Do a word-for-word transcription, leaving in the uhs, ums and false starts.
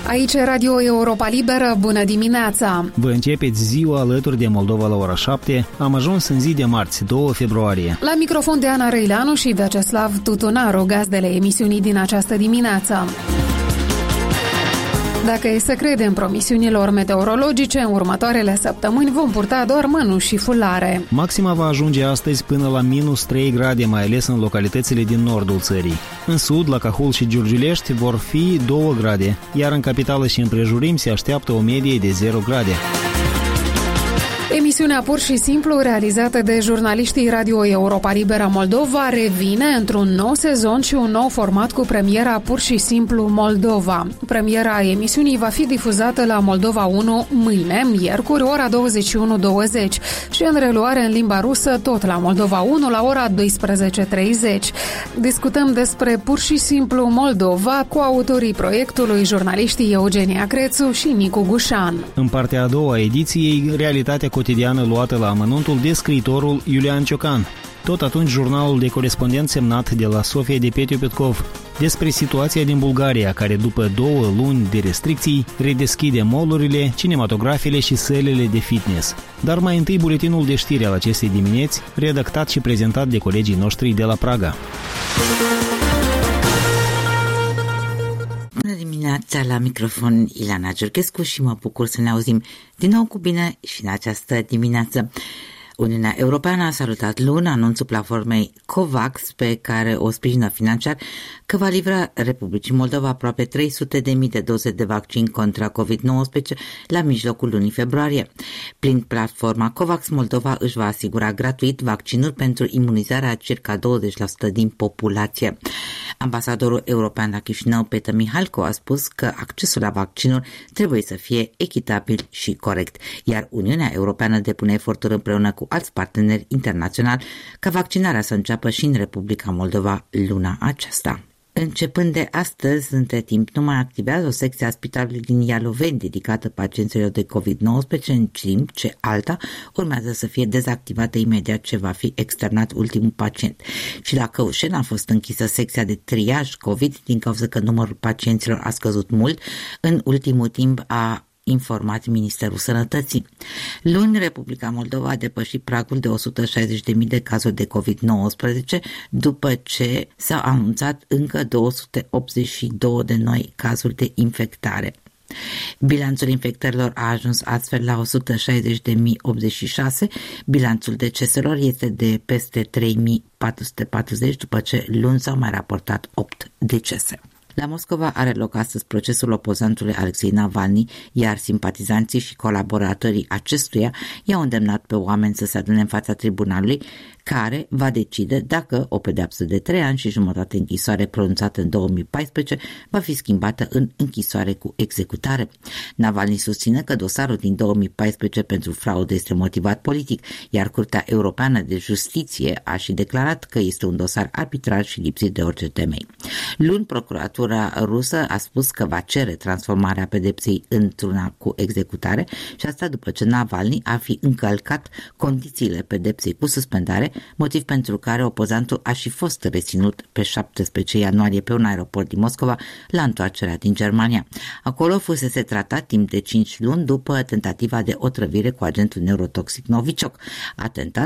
Aici e Radio Europa Liberă, bună dimineața! Vă începeți ziua alături de Moldova la ora șapte. Am ajuns în zi de marți, doi februarie. La microfon de Ana Răileanu și Vyacheslav Tutunaru, gazdele emisiunii din această dimineață. Dacă e să credem promisiunilor meteorologice, în următoarele săptămâni vom purta doar mănuși și fulare. Maxima va ajunge astăzi până la minus trei grade, mai ales în localitățile din nordul țării. În sud, la Cahul și Giurgiulești, vor fi doi grade, iar în capitală și împrejurim se așteaptă o medie de zero grade. Emisiunea Pur și Simplu, realizată de jurnaliștii Radio Europa Liberă Moldova, revine într-un nou sezon și un nou format cu premiera Pur și Simplu Moldova. Premiera emisiunii va fi difuzată la Moldova unu mâine, miercuri, ora douăzeci și unu douăzeci și în reluare în limba rusă tot la Moldova unu la ora douăsprezece treizeci. Discutăm despre Pur și Simplu Moldova cu autorii proiectului, jurnaliștii Eugenia Crețu și Nicu Gușan. În partea a doua a ediției, realitatea cotidiană luată la amănuntul de scriitorul Iulian Ciocan. Tot atunci jurnalul de corespondent semnat de la Sofia de Petiu Petkov despre situația din Bulgaria, care după două luni de restricții redeschide mall-urile, cinematografele și sălile de fitness. Dar mai întâi buletinul de știri al acestei dimineți, redactat și prezentat de colegii noștri de la Praga. Bună dimineața, la microfon Ileana Giurghescu și mă bucur să ne auzim din nou cu bine și în această dimineață. Uniunea Europeană a salutat luni anunțul platformei COVAX, pe care o sprijină financiar, că va livra Republicii Moldova aproape trei sute de mii de doze de vaccin contra covid nouăsprezece la mijlocul lunii februarie. Prin platforma COVAX, Moldova își va asigura gratuit vaccinuri pentru imunizarea a circa douăzeci la sută din populație. Ambasadorul european la Chișinău, Peter Mihalco, a spus că accesul la vaccinuri trebuie să fie echitabil și corect, iar Uniunea Europeană depune eforturi împreună cu alți parteneri internaționali ca vaccinarea să înceapă și în Republica Moldova luna aceasta. Începând de astăzi, între timp, nu mai activează o secție a spitalului din Ialoveni dedicată pacienților de covid nouăsprezece, în timp ce alta urmează să fie dezactivată imediat ce va fi externat ultimul pacient. Și la Căușeni a fost închisă secția de triaj COVID din cauza că numărul pacienților a scăzut mult în ultimul timp, a informat Ministerul Sănătății. Luni, Republica Moldova a depășit pragul de o sută șaizeci de mii de cazuri de covid nouăsprezece, după ce s-au anunțat încă două sute optzeci și două de noi cazuri de infectare. Bilanțul infectărilor a ajuns astfel la o sută șaizeci de mii optzeci și șase, bilanțul deceselor este de peste trei mii patru sute patruzeci, după ce luni s-au mai raportat opt decese. La Moscova are loc astăzi procesul opozantului Alexei Navalny, iar simpatizanții și colaboratorii acestuia i-au îndemnat pe oameni să se adune în fața tribunalului, care va decide dacă o pedeapsă de trei ani și jumătate închisoare pronunțată în două mii paisprezece va fi schimbată în închisoare cu executare. Navalny susține că dosarul din două mii paisprezece pentru fraudă este motivat politic, iar Curtea Europeană de Justiție a și declarat că este un dosar arbitrar și lipsit de orice temei. Luni, procuratura rusă a spus că va cere transformarea pedepsei într-una cu executare, și asta după ce Navalny ar fi încălcat condițiile pedepsei cu suspendare, motiv pentru care opozantul a și fost reținut pe șaptesprezece ianuarie pe un aeroport din Moscova la întoarcerea din Germania. Acolo fusese tratat timp de cinci luni după tentativa de otrăvire cu agentul neurotoxic Novichok, atentat